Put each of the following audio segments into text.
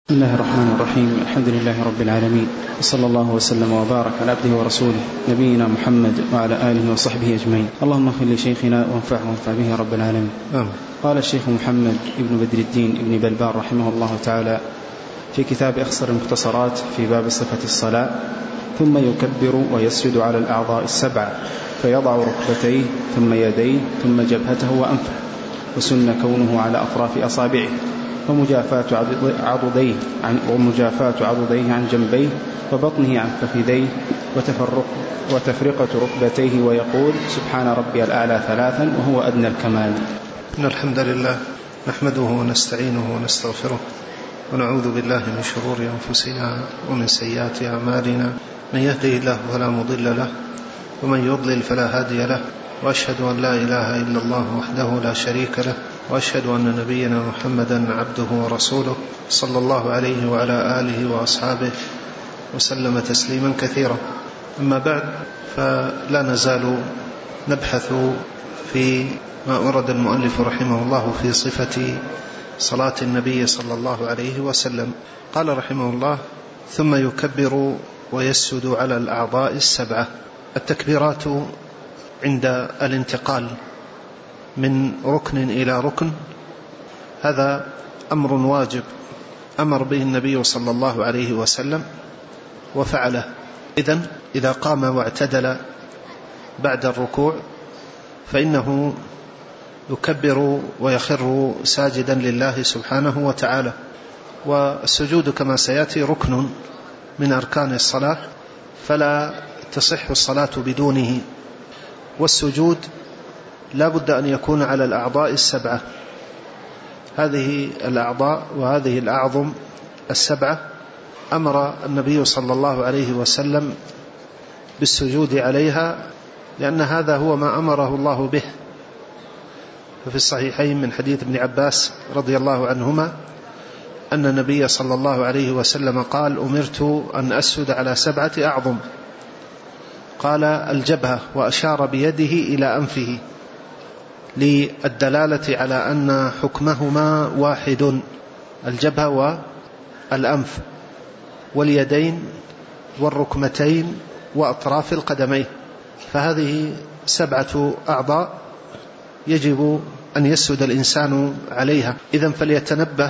بسم الله الرحمن الرحيم. الحمد لله رب العالمين، وصلى الله وسلم وبارك على عبده ورسوله نبينا محمد وعلى آله وصحبه أجمعين. اللهم اغفر لشيخنا وانفع به يا رب العالمين. قال الشيخ محمد ابن بدر الدين ابن بلبار رحمه الله تعالى في كتاب أخصر المختصرات في باب صفة الصلاة: ثم يكبر ويسجد على الأعضاء السبعة، فيضع ركبتيه ثم يديه ثم جبهته وأنفه، وسن كونه على أطراف أصابعه، ومجافاة عضديه عن جنبيه، وبطنه عن فخذيه، وتفرقة ركبتيه، ويقول سبحان ربي الأعلى ثلاثا وهو أدنى الكمال. إن الحمد لله نحمده ونستعينه ونستغفره، ونعوذ بالله من شرور أنفسنا ومن سيئات أعمالنا، من يهده الله فلا مضل له ومن يضلل فلا هادي له، وأشهد أن لا إله إلا الله وحده لا شريك له، وأشهد أن نبينا محمدا عبده ورسوله صلى الله عليه وعلى آله وأصحابه وسلم تسليما كثيرا. أما بعد، فلا نزال نبحث في ما ورد المؤلف رحمه الله في صفة صلاة النبي صلى الله عليه وسلم. قال رحمه الله: ثم يكبر ويسجد على الأعضاء السبعة. التكبيرات عند الانتقال من ركن إلى ركن هذا أمر واجب أمر به النبي صلى الله عليه وسلم وفعله. إذن إذا قام واعتدل بعد الركوع فإنه يكبر ويخر ساجدا لله سبحانه وتعالى. والسجود كما سيأتي ركن من أركان الصلاة، فلا تصح الصلاة بدونه. والسجود لا بد أن يكون على الأعضاء السبعة. هذه الأعضاء وهذه الأعظم السبعة أمر النبي صلى الله عليه وسلم بالسجود عليها، لأن هذا هو ما أمره الله به. ففي الصحيحين من حديث ابن عباس رضي الله عنهما أن النبي صلى الله عليه وسلم قال: أمرت أن أسجد على 7 أعظم. قال: الجبهة، وأشار بيده إلى أنفه للدلالة على أن حكمهما واحد: الجبهة والأنف، واليدين والركمتين وأطراف القدمين. فهذه 7 أعضاء يجب أن يسجد الإنسان عليها. إذن فليتنبه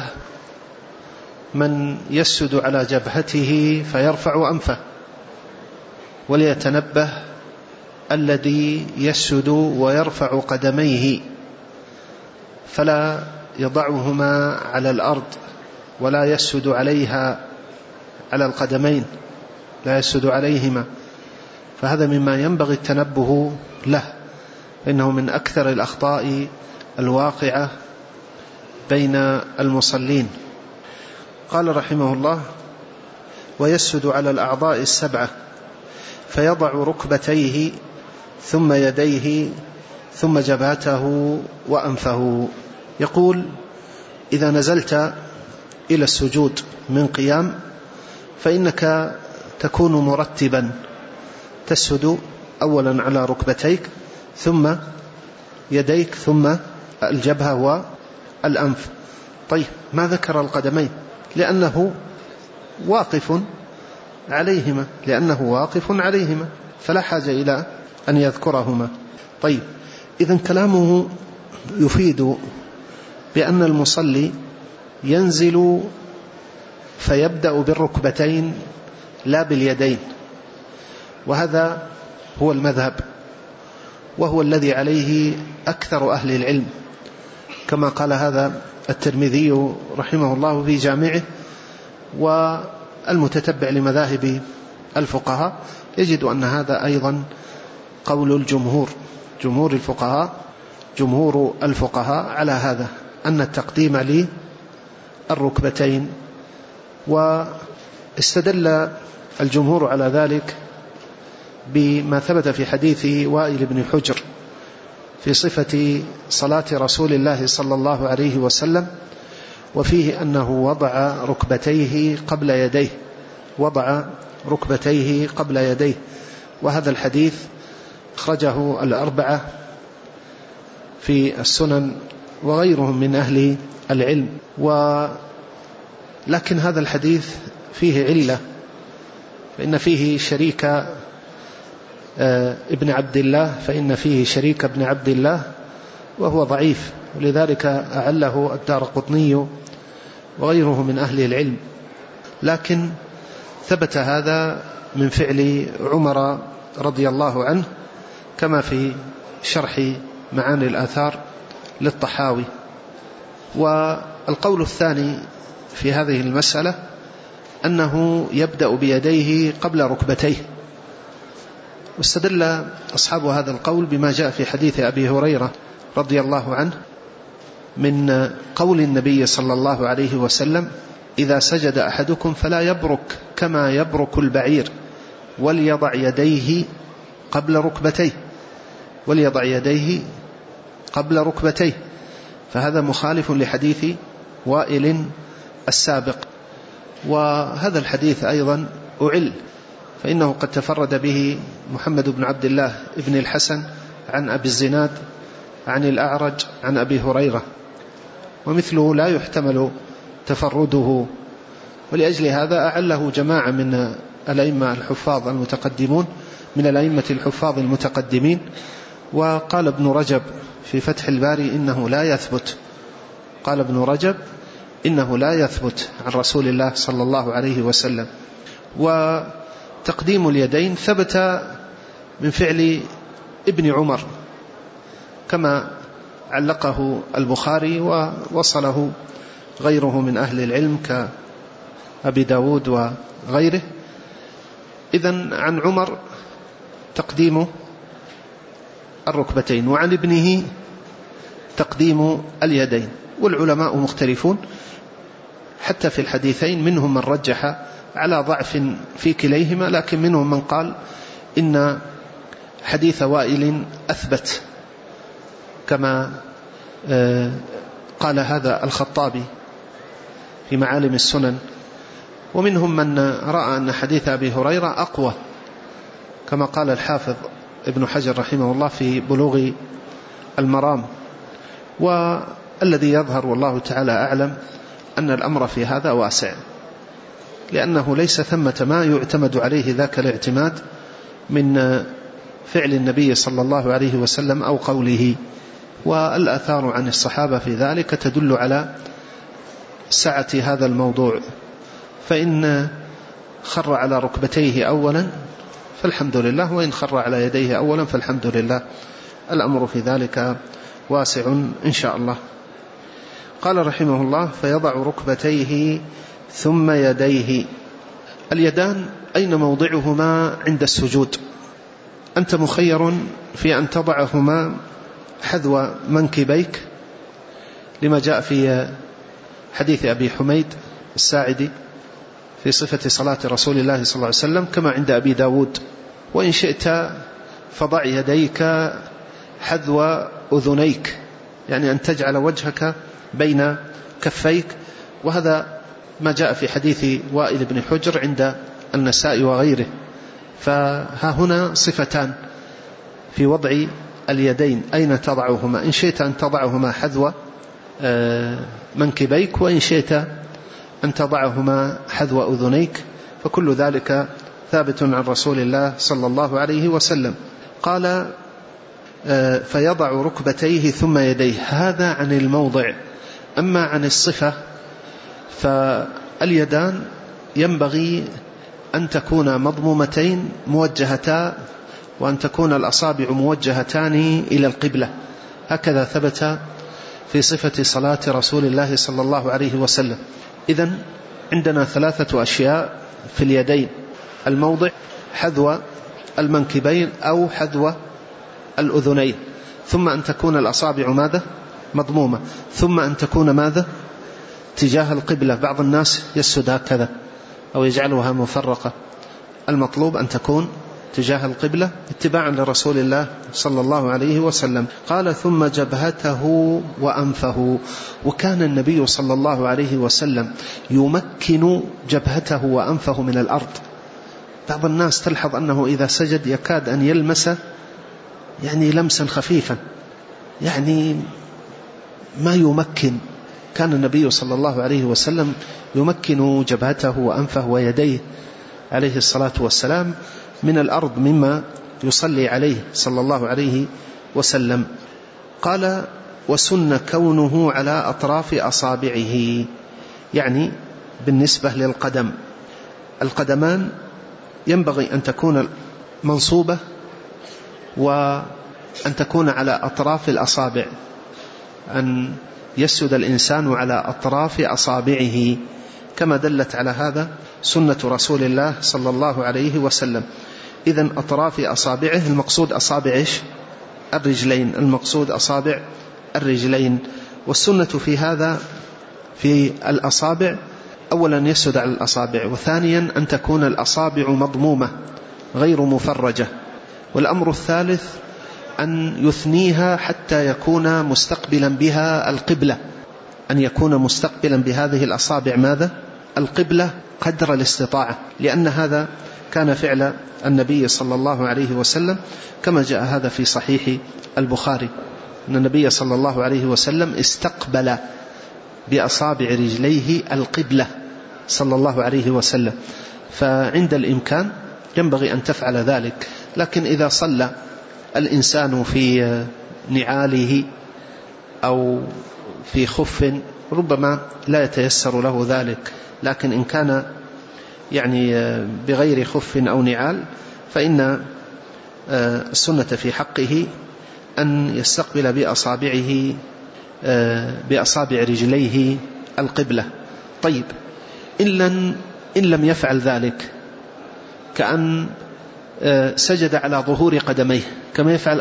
من يسجد على جبهته فيرفع أنفه، وليتنبه الذي يسجد ويرفع قدميه فلا يضعهما على الأرض ولا يسجد عليها على القدمين، لا يسجد عليهما، فهذا مما ينبغي التنبه له، إنه من أكثر الأخطاء الواقعة بين المصلين. قال رحمه الله: ويسجد على الأعضاء السبعة، فيضع ركبتيه ثم يديه ثم جبهته وأنفه. يقول: إذا نزلت إلى السجود من قيام فإنك تكون مرتبا، تسجد أولا على ركبتيك ثم يديك ثم الجبهة والأنف. طيب، ما ذكر القدمين؟ لأنه واقف عليهما فلا حاجة إلى أن يذكرهما. طيب، إذن كلامه يفيد بأن المصلي ينزل فيبدأ بالركبتين لا باليدين، وهذا هو المذهب، وهو الذي عليه أكثر أهل العلم، كما قال هذا الترمذي رحمه الله في جامعه. والمتتبع لمذاهب الفقهاء يجد أن هذا أيضا قول الجمهور، جمهور الفقهاء على هذا، أن التقديم للركبتين. واستدل الجمهور على ذلك بما ثبت في حديث وائل بن حجر في صفة صلاة رسول الله صلى الله عليه وسلم، وفيه أنه وضع ركبتيه قبل يديه، وهذا الحديث أخرجه الأربعة في السنن وغيرهم من أهل العلم. لكن هذا الحديث فيه علة، فإن فيه شريك ابن عبد الله، فإن فيه شريك ابن عبد الله وهو ضعيف، ولذلك أعله الدارقطني وغيره من أهل العلم. لكن ثبت هذا من فعل عمر رضي الله عنه كما في شرح معاني الآثار للطحاوي. والقول الثاني في هذه المسألة أنه يبدأ بيديه قبل ركبتيه، واستدل أصحاب هذا القول بما جاء في حديث أبي هريرة رضي الله عنه من قول النبي صلى الله عليه وسلم: إذا سجد أحدكم فلا يبرك كما يبرك البعير وليضع يديه قبل ركبتيه، وليضع يديه قبل ركبتيه. فهذا مخالف لحديث وائل السابق. وهذا الحديث أيضا أعل، فإنه قد تفرد به محمد بن عبد الله ابن الحسن عن أبي الزناد عن الأعرج عن أبي هريرة، ومثله لا يحتمل تفرده، ولأجل هذا أعله جماعة من الأئمة الحفاظ المتقدمون من الأئمة الحفاظ المتقدمين. وقال ابن رجب في فتح الباري إنه لا يثبت، قال ابن رجب إنه لا يثبت عن رسول الله صلى الله عليه وسلم. وتقديم اليدين ثبت من فعل ابن عمر كما علقه البخاري ووصله غيره من أهل العلم كأبي داود وغيره. إذن عن عمر تقديم الركبتين، وعن ابنه تقديم اليدين. والعلماء مختلفون حتى في الحديثين، منهم من رجح على ضعف في كليهما، لكن منهم من قال إن حديث وائل أثبت كما قال هذا الخطابي في معالم السنن. ومنهم من رأى أن حديث أبي هريرة أقوى كما قال الحافظ ابن حجر رحمه الله في بلوغ المرام. والذي يظهر والله تعالى أعلم أن الأمر في هذا واسع، لأنه ليس ثمة ما يعتمد عليه ذاك الاعتماد من فعل النبي صلى الله عليه وسلم أو قوله. والآثار عن الصحابة في ذلك تدل على سعة هذا الموضوع، فإن خر على ركبتيه أولا فالحمد لله، وإن خر على يديه أولا فالحمد لله، الأمر في ذلك واسع إن شاء الله. قال رحمه الله: فيضع ركبتيه ثم يديه. اليدان أين موضعهما عند السجود؟ أنت مخير في أن تضعهما حذو منكبيك لما جاء في حديث أبي حميد الساعدي في صفة صلاة رسول الله صلى الله عليه وسلم كما عند أبي داود. وإن شئت فضع يديك حذو أذنيك، يعني أن تجعل وجهك بين كفيك، وهذا ما جاء في حديث وائل بن حجر عند النساء وغيره. فها هنا صفتان في وضع اليدين، أين تضعهما؟ إن شئت أن تضعهما حذو منكبيك، وإن شئت أن تضعهما حذو أذنيك، فكل ذلك ثابت عن رسول الله صلى الله عليه وسلم. قال: فيضع ركبتيه ثم يديه، هذا عن الموضع. أما عن الصفة فاليدان ينبغي أن تكون مضمومتين موجهتان، وأن تكون الأصابع موجهتان إلى القبلة، هكذا ثبت في صفة صلاة رسول الله صلى الله عليه وسلم. إذن عندنا ثلاثة أشياء في اليدين: الموضع حذو المنكبين أو حذو الأذنين، ثم أن تكون الأصابع ماذا؟ مضمومة، ثم أن تكون ماذا؟ تجاه القبلة. بعض الناس يسد هكذا أو يجعلها مفرقة، المطلوب أن تكون تجاه القبلة اتباعا لرسول الله صلى الله عليه وسلم. قال: ثم جبهته وأنفه. وكان النبي صلى الله عليه وسلم يمكن جبهته وأنفه من الأرض. بعض الناس تلحظ أنه إذا سجد يكاد أن يلمس يعني لمسا خفيفا، يعني ما يمكن كان النبي صلى الله عليه وسلم يمكن جبهته وأنفه ويديه عليه الصلاة والسلام من الأرض مما يصلي عليه صلى الله عليه وسلم. قال وسن كونه على أطراف أصابعه، يعني بالنسبة للقدم، القدمان ينبغي أن تكون منصوبة وأن تكون على أطراف الأصابع، أن يسجد الإنسان على أطراف أصابعه كما دلت على هذا سنة رسول الله صلى الله عليه وسلم. إذن أطراف أصابعه، المقصود أصابع الرجلين، المقصود أصابع الرجلين. والسنة في هذا في الأصابع أولا يسجد على الأصابع، وثانيا أن تكون الأصابع مضمومة غير مفرجة. والأمر الثالث أن يثنيها حتى يكون مستقبلا بها القبلة، أن يكون مستقبلا بهذه الأصابع ماذا؟ القبلة قدر الاستطاعة، لأن هذا كان فعل النبي صلى الله عليه وسلم كما جاء هذا في صحيح البخاري أن النبي صلى الله عليه وسلم استقبل بأصابع رجليه القبلة صلى الله عليه وسلم. فعند الإمكان ينبغي أن تفعل ذلك. لكن إذا صلى الإنسان في نعاله أو في خف ربما لا يتيسر له ذلك، لكن إن كان يعني بغير خف أو نعال فإن السنة في حقه أن يستقبل بأصابع رجليه القبلة. طيب، إن لم يفعل ذلك، كأن سجد على ظهور قدميه كما يفعل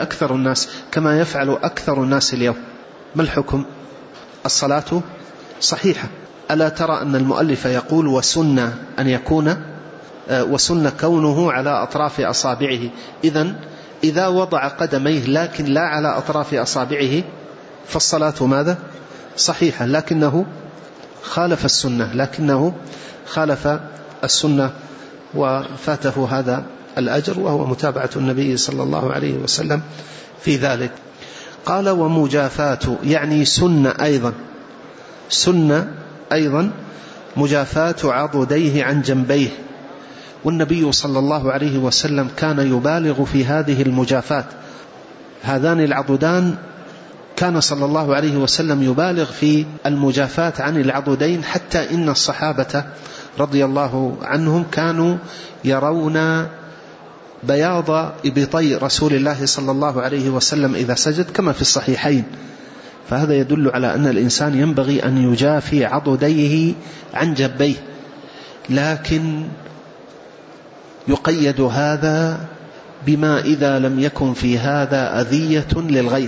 أكثر الناس اليوم، ما الحكم؟ الصلاة صحيحة. ألا ترى أن المؤلف يقول وسن أن يكون وسن كونه على أطراف أصابعه؟ إذن إذا وضع قدميه لكن لا على أطراف أصابعه فالصلاة ماذا؟ صحيحة، لكنه خالف السنة وفاته هذا الأجر، وهو متابعة النبي صلى الله عليه وسلم في ذلك. قال ومجافاة، يعني سنة أيضا مجافاة عضديه عن جنبيه. والنبي صلى الله عليه وسلم كان يبالغ في هذه المجافاة. هذان العضدان كان صلى الله عليه وسلم يبالغ في المجافاة عن العضدين، حتى إن الصحابة رضي الله عنهم كانوا يرون بياض إبطي رسول الله صلى الله عليه وسلم إذا سجد كما في الصحيحين. فهذا يدل على أن الإنسان ينبغي أن يجافي عضديه عن جنبيه، لكن يقيد هذا بما إذا لم يكن في هذا أذية للغير.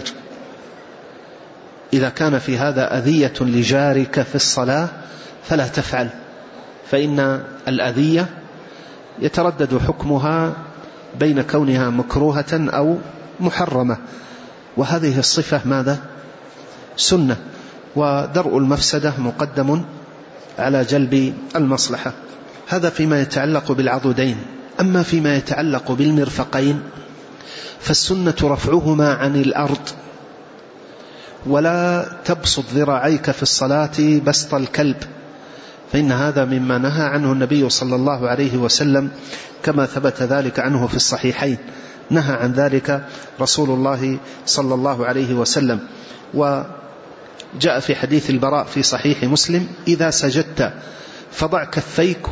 إذا كان في هذا أذية لجارك في الصلاة فلا تفعل، فإن الأذية يتردد حكمها بين كونها مكروهة أو محرمة، وهذه الصفة ماذا؟ سنة، ودرء المفسدة مقدم على جلب المصلحة. هذا فيما يتعلق بالعضدين. أما فيما يتعلق بالمرفقين فالسنة رفعهما عن الأرض، ولا تبسط ذراعيك في الصلاة بسط الكلب، فإن هذا مما نهى عنه النبي صلى الله عليه وسلم كما ثبت ذلك عنه في الصحيحين، نهى عن ذلك رسول الله صلى الله عليه وسلم. وجاء في حديث البراء في صحيح مسلم: إذا سجدت فضع كفيك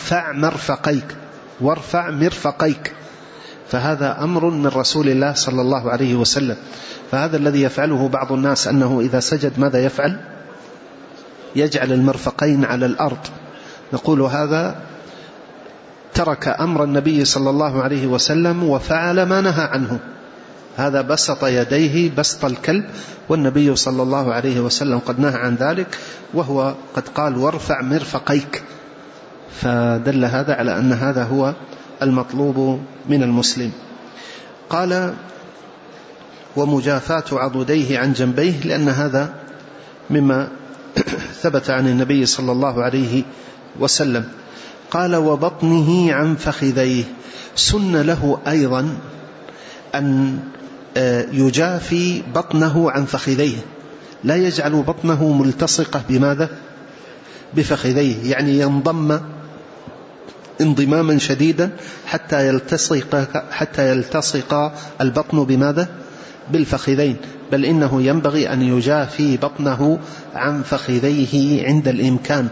وارفع مرفقيك. فهذا أمر من رسول الله صلى الله عليه وسلم. فهذا الذي يفعله بعض الناس أنه إذا سجد ماذا يفعل؟ يجعل المرفقين على الأرض. نقول هذا ترك أمر النبي صلى الله عليه وسلم وفعل ما نهى عنه. هذا بسط يديه بسط الكلب، والنبي صلى الله عليه وسلم قد نهى عن ذلك، وهو قد قال وارفع مرفقيك. فدل هذا على أن هذا هو المطلوب من المسلم. قال ومجافاة عضديه عن جنبيه، لأن هذا مما ثبت عن النبي صلى الله عليه وسلم. قال وبطنه عن فخذيه، سن له أيضا أن يجافي بطنه عن فخذيه، لا يجعل بطنه ملتصقة بماذا؟ بفخذيه، يعني ينضم انضماما شديدا حتى يلتصق البطن بماذا؟ بالفخذين، بل إنه ينبغي أن يجافي بطنه عن فخذيه عند الإمكان.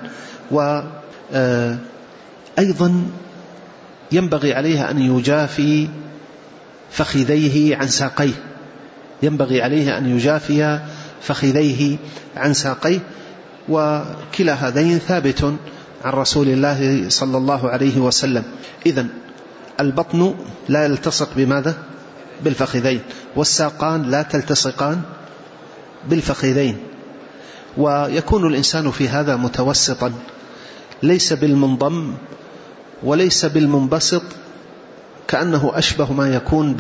وأيضا ينبغي عليه أن يجافي فخذيه عن ساقيه، ينبغي عليه أن يجافي فخذيه عن ساقيه، وكلا هذين ثابت عن رسول الله صلى الله عليه وسلم. إذن البطن لا يلتصق بماذا؟ بالفخذين، والساقان لا تلتصقان بالفخذين، ويكون الإنسان في هذا متوسطا، ليس بالمنضم وليس بالمنبسط، كأنه أشبه ما يكون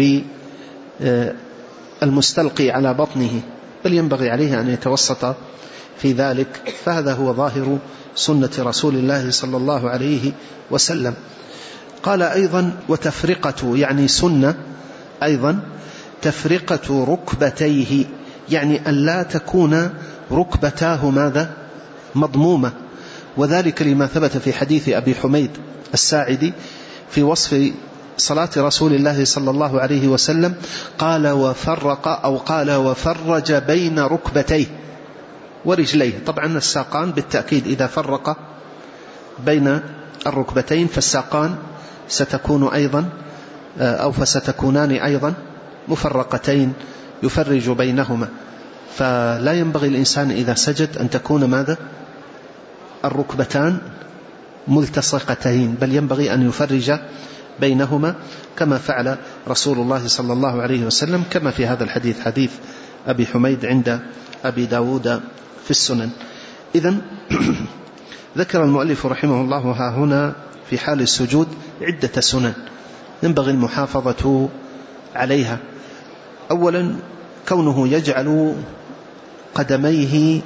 بالمستلقي على بطنه، بل ينبغي عليه أن يتوسط في ذلك. فهذا هو ظاهر سنة رسول الله صلى الله عليه وسلم. قال أيضا وتفرقة، يعني سنة أيضا تفرقة ركبتيه، يعني أن لا تكون ركبتاه ماذا؟ مضمومة، وذلك لما ثبت في حديث أبي حميد الساعدي في وصف صلاة رسول الله صلى الله عليه وسلم، قال وفرق أو قال وفرج بين ركبتيه ورجليه. طبعا الساقان بالتأكيد إذا فرق بين الركبتين فالساقان ستكون أيضا أو فستكونان أيضا مفرقتين يفرج بينهما. فلا ينبغي الإنسان إذا سجد أن تكون ماذا؟ الركبتان ملتصقتين، بل ينبغي أن يفرج بينهما كما فعل رسول الله صلى الله عليه وسلم، كما في هذا الحديث، حديث أبي حميد عند أبي داود في السنن. إذن ذكر المؤلف رحمه الله ها هنا في حال السجود عدة سنن ينبغي المحافظة عليها. أولا كونه يجعل قدميه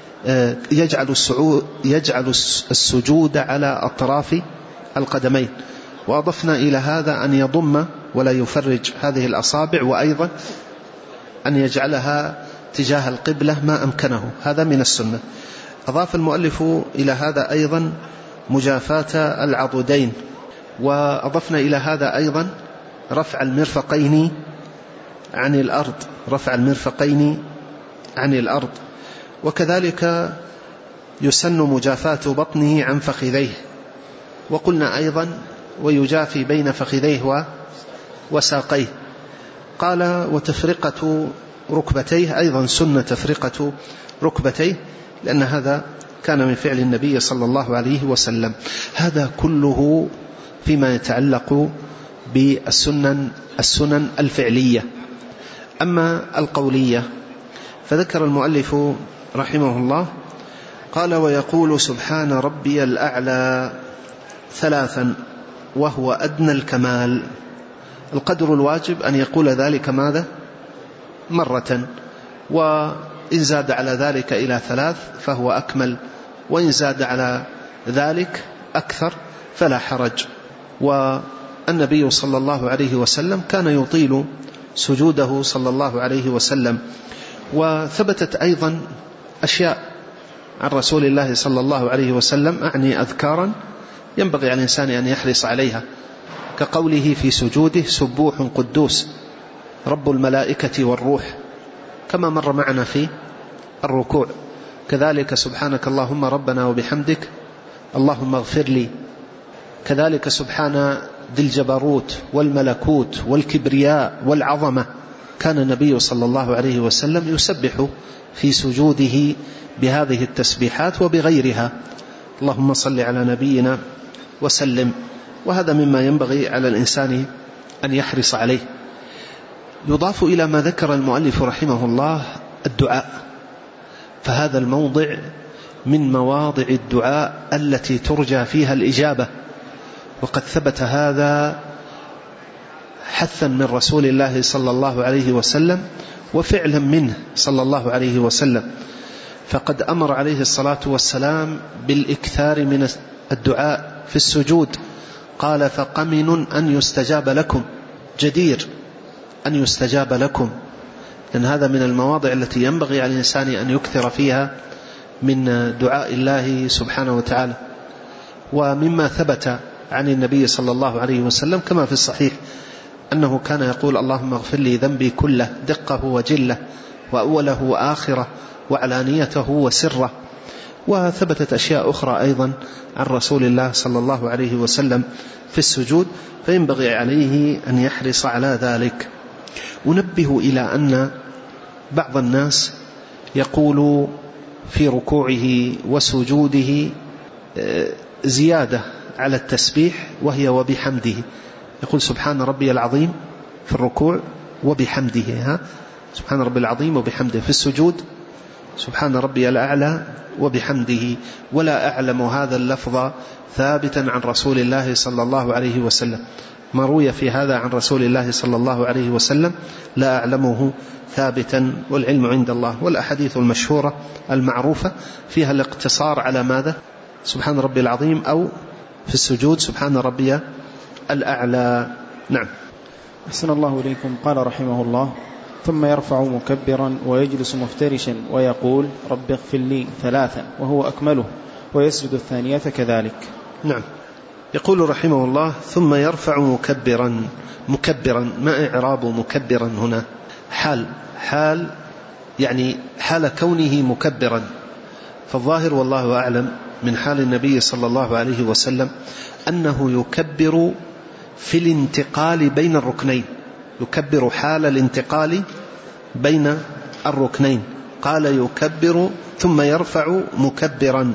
يجعل السجود على أطراف القدمين، وأضفنا إلى هذا أن يضم ولا يفرج هذه الأصابع، وأيضا أن يجعلها تجاه القبلة ما أمكنه، هذا من السنة. أضاف المؤلف إلى هذا أيضا مجافاة العضدين، وأضفنا إلى هذا أيضا رفع المرفقين عن الأرض، رفع المرفقين عن الأرض. وكذلك يسن مجافاة بطنه عن فخذيه، وقلنا أيضا ويجافي بين فخذيه وساقيه. قال وتفرقة ركبتيه، أيضا سنة تفرقة ركبتيه، لأن هذا كان من فعل النبي صلى الله عليه وسلم. هذا كله فيما يتعلق بالسنن الفعلية. أما القولية فذكر المؤلف رحمه الله قال ويقول سبحان ربي الأعلى 3 وهو أدنى الكمال. القدر الواجب أن يقول ذلك ماذا؟ مرة، وإن زاد على ذلك إلى 3 فهو أكمل، وإن زاد على ذلك أكثر فلا حرج. والنبي صلى الله عليه وسلم كان يطيل سجوده صلى الله عليه وسلم. وثبتت أيضا أشياء عن رسول الله صلى الله عليه وسلم، أعني أذكارا ينبغي على الإنسان أن يحرص عليها، كقوله في سجوده سبوح قدوس رب الملائكة والروح، كما مر معنا في الركوع. كذلك سبحانك اللهم ربنا وبحمدك اللهم اغفر لي. كذلك سبحان ذي الجبروت والملكوت والكبرياء والعظمة. كان النبي صلى الله عليه وسلم يسبح في سجوده بهذه التسبيحات وبغيرها. اللهم صل على نبينا وسلم. وهذا مما ينبغي على الإنسان أن يحرص عليه. يضاف إلى ما ذكر المؤلف رحمه الله الدعاء، فهذا الموضع من مواضع الدعاء التي ترجى فيها الإجابة، وقد ثبت هذا حثا من رسول الله صلى الله عليه وسلم وفعلا منه صلى الله عليه وسلم. فقد أمر عليه الصلاة والسلام بالإكثار من الدعاء في السجود، قال فقمن أن يستجاب لكم، جدير أن يستجاب لكم. لأن هذا من المواضع التي ينبغي على الإنسان أن يكثر فيها من دعاء الله سبحانه وتعالى. ومما ثبت عن النبي صلى الله عليه وسلم كما في الصحيح أنه كان يقول اللهم اغفر لي ذنبي كله دقه وجله وأوله وآخره وعلانيته وسره. وثبتت أشياء أخرى أيضا عن رسول الله صلى الله عليه وسلم في السجود، فينبغي عليه أن يحرص على ذلك. أنبه إلى أن بعض الناس يقول في ركوعه وسجوده زيادة على التسبيح وهي وبحمده، يقول سبحان ربي العظيم في الركوع وبحمده، سبحان ربي العظيم وبحمده، في السجود سبحان ربي الأعلى وبحمده. ولا أعلم هذا اللفظ ثابتا عن رسول الله صلى الله عليه وسلم، ما روي في هذا عن رسول الله صلى الله عليه وسلم لا أعلمه ثابتا، والعلم عند الله. والأحاديث المشهورة المعروفة فيها الاقتصار على ماذا؟ سبحان ربي العظيم، أو في السجود سبحان ربي الأعلى. نعم. أحسن الله إليكم. قال رحمه الله: ثم يرفع مكبرا ويجلس مفترشا ويقول رب اغفر لي 3 وهو أكمله، ويسجد الثانية كذلك. نعم. يقول رحمه الله: ثم يرفع مكبرا. ما إعراب مكبرا هنا؟ حال يعني حال كونه مكبرا. فالظاهر والله أعلم من حال النبي صلى الله عليه وسلم أنه يكبر في الانتقال بين الركنين، يكبر حال الانتقال بين الركنين. قال يكبر ثم يرفع مكبرا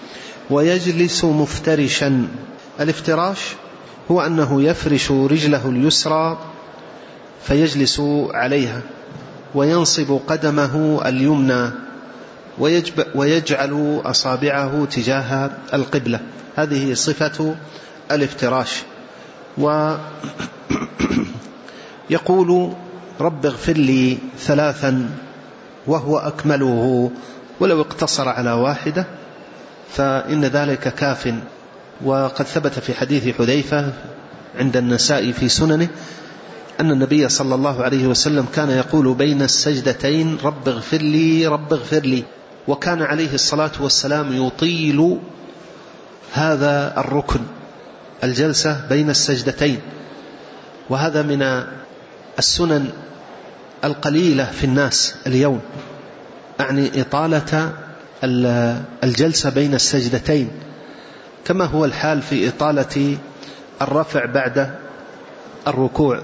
ويجلس مفترشا. الافتراش هو أنه يفرش رجله اليسرى فيجلس عليها، وينصب قدمه اليمنى، ويجعل أصابعه تجاه القبلة. هذه صفة الافتراش. ويقول رب اغفر لي 3 وهو أكمله، ولو اقتصر على واحدة فإن ذلك كاف. وقد ثبت في حديث حذيفة عند النسائي في سننه أن النبي صلى الله عليه وسلم كان يقول بين السجدتين رب اغفر لي رب اغفر لي، وكان عليه الصلاة والسلام يطيل هذا الركن، الجلسة بين السجدتين. وهذا من السنن القليلة في الناس اليوم، يعني إطالة الجلسة بين السجدتين، كما هو الحال في إطالة الرفع بعد الركوع.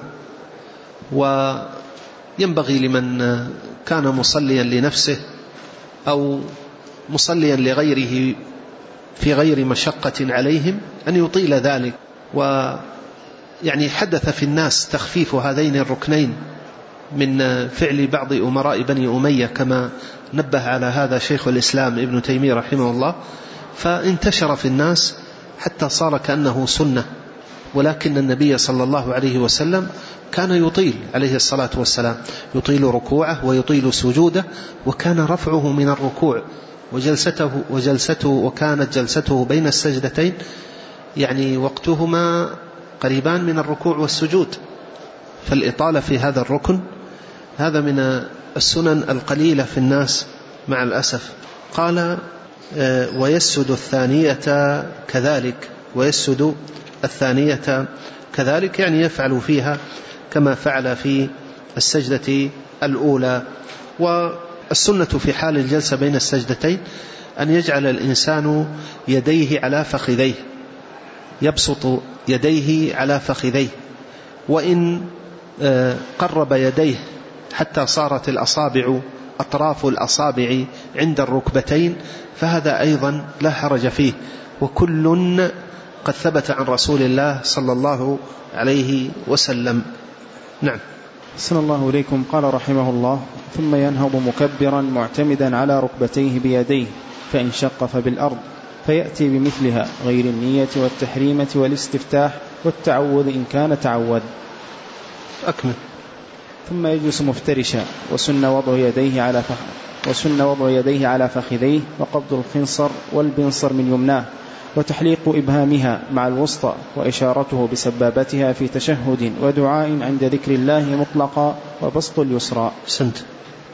وينبغي لمن كان مصليا لنفسه أو مصليا لغيره في غير مشقة عليهم أن يطيل ذلك. ويعني حدث في الناس تخفيف هذين الركنين من فعل بعض أمراء بني أمية، كما نبه على هذا شيخ الإسلام ابن تيمية رحمه الله، فانتشر في الناس حتى صار كأنه سنة. ولكن النبي صلى الله عليه وسلم كان يطيل عليه الصلاة والسلام، يطيل ركوعه ويطيل سجوده، وكان رفعه من الركوع وجلسته وكانت جلسته بين السجدتين يعني وقتهما قريبان من الركوع والسجود. فالإطالة في هذا الركن هذا من السنن القليلة في الناس مع الأسف. قال ويسجد الثانية كذلك، ويسجد الثانية كذلك يعني يفعل فيها كما فعل في السجدة الأولى. والسنة في حال الجلسة بين السجدتين أن يجعل الإنسان يديه على فخذيه، يبسط يديه على فخذيه، وإن قرب يديه حتى صارت الأصابع أطراف الأصابع عند الركبتين فهذا أيضا لا حرج فيه، وكل قد ثبت عن رسول الله صلى الله عليه وسلم. نعم. صلى الله عليكم. قال رحمه الله: ثم ينهض مكبرا معتمدا على ركبتيه بيديه، فإن شق فبالأرض، فيأتي بمثلها غير النية والتحريمة والاستفتاح والتعوذ إن كان تعوذ. أكمل. ثم يجلس مفترشا، وسن وضع يديه على فخذيه، وقبض الخنصر والبنصر من يمناه، وتحليق إبهامها مع الوسطى، وإشارته بسبابتها في تشهد ودعاء عند ذكر الله مطلقا، وبسط اليسرى.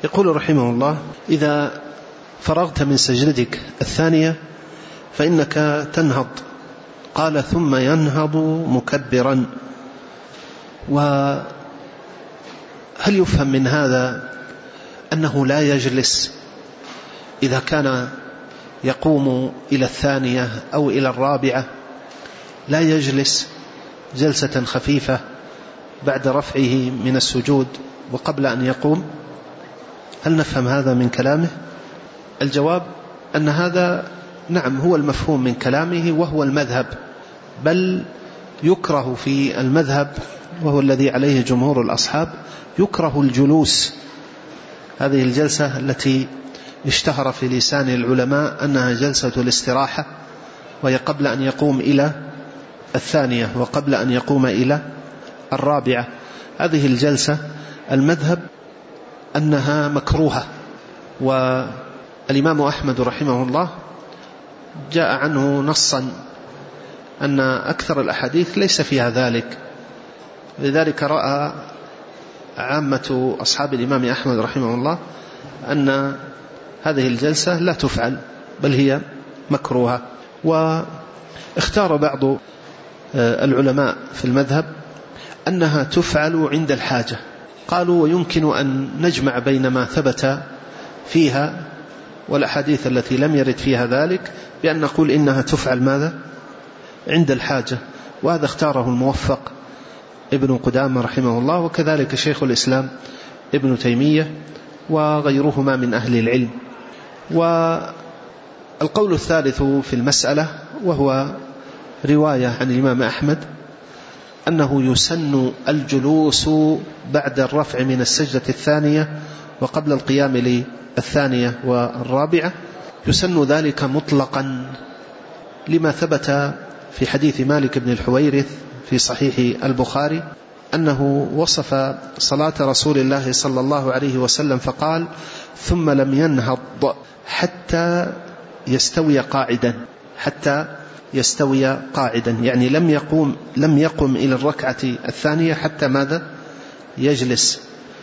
يقول رحمه الله: إذا فرغت من سجدتك الثانية فإنك تنهض. قال: ثم ينهض مكبرا. وهل يفهم من هذا أنه لا يجلس إذا كان يقوم إلى الثانية أو إلى الرابعة، لا يجلس جلسة خفيفة بعد رفعه من السجود وقبل أن يقوم؟ هل نفهم هذا من كلامه؟ الجواب أن هذا نعم هو المفهوم من كلامه وهو المذهب، بل يكره في المذهب وهو الذي عليه جمهور الأصحاب، يكره الجلوس. هذه الجلسة التي اشتهر في لسان العلماء أنها جلسة الاستراحة، وهي قبل أن يقوم إلى الثانية وقبل أن يقوم إلى الرابعة. هذه الجلسة المذهب أنها مكروهة، والإمام أحمد رحمه الله جاء عنه نصا أن أكثر الأحاديث ليس فيها ذلك، لذلك رأى عامة أصحاب الإمام أحمد رحمه الله أن هذه الجلسة لا تفعل بل هي مكروهة. واختار بعض العلماء في المذهب أنها تفعل عند الحاجة. قالوا: ويمكن أن نجمع بين ما ثبت فيها والأحاديث التي لم يرد فيها ذلك بأن نقول إنها تفعل ماذا؟ عند الحاجة. وهذا اختاره الموفق ابن قدامة رحمه الله، وكذلك شيخ الإسلام ابن تيمية وغيرهما من أهل العلم. والقول الثالث في المسألة وهو رواية عن الإمام أحمد أنه يسن الجلوس بعد الرفع من السجدة الثانية وقبل القيام للثانية والرابعة، يسن ذلك مطلقا لما ثبت في حديث مالك بن الحويرث في صحيح البخاري أنه وصف صلاة رسول الله صلى الله عليه وسلم فقال: ثم لم ينهض حتى يستوي قاعدا، حتى يستوي قاعدا، يعني لم يقم إلى الركعة الثانية حتى ماذا؟ يجلس.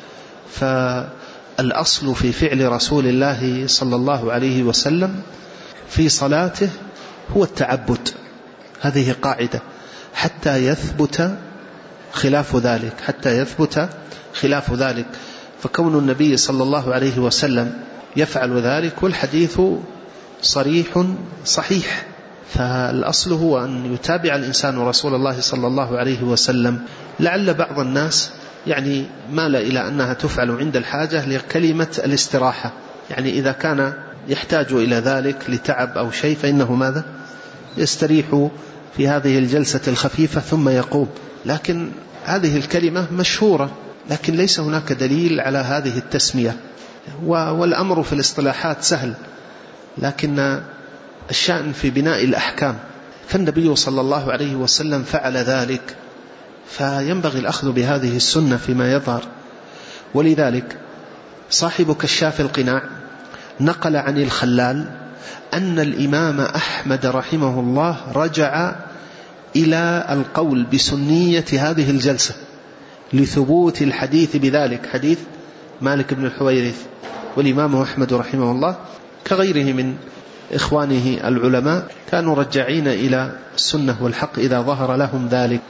فالأصل في فعل رسول الله صلى الله عليه وسلم في صلاته هو التعبد، هذه قاعدة، حتى يثبت خلاف ذلك، حتى يثبت خلاف ذلك. فكون النبي صلى الله عليه وسلم يفعل ذلك والحديث صريح صحيح، فالأصل هو أن يتابع الإنسان رسول الله صلى الله عليه وسلم. لعل بعض الناس يعني مال إلى أنها تفعل عند الحاجة لكلمة الاستراحة، يعني إذا كان يحتاج إلى ذلك لتعب أو شيء فإنه ماذا؟ يستريح في هذه الجلسة الخفيفة ثم يقوم. لكن هذه الكلمة مشهورة، لكن ليس هناك دليل على هذه التسمية. والأمر في الاصطلاحات سهل، لكن الشأن في بناء الأحكام. فالنبي صلى الله عليه وسلم فعل ذلك، فينبغي الأخذ بهذه السنة فيما يظهر. ولذلك صاحب كشاف القناع نقل عن الخلال أن الإمام أحمد رحمه الله رجع إلى القول بسنية هذه الجلسة لثبوت الحديث بذلك، حديث مالك بن الحويرث. والإمام أحمد رحمه الله كغيره من إخوانه العلماء كانوا رجعين إلى السنة والحق إذا ظهر لهم ذلك.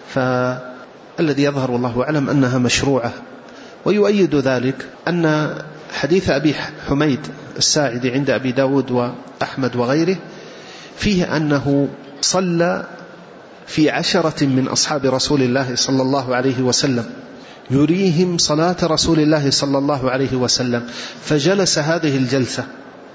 فالذي يظهر والله أعلم أنها مشروعة. ويؤيد ذلك أن حديث أبي حميد الساعدي عند أبي داود وأحمد وغيره فيه أنه صلى في 10 من أصحاب رسول الله صلى الله عليه وسلم يريهم صلاة رسول الله صلى الله عليه وسلم، فجلس هذه الجلسة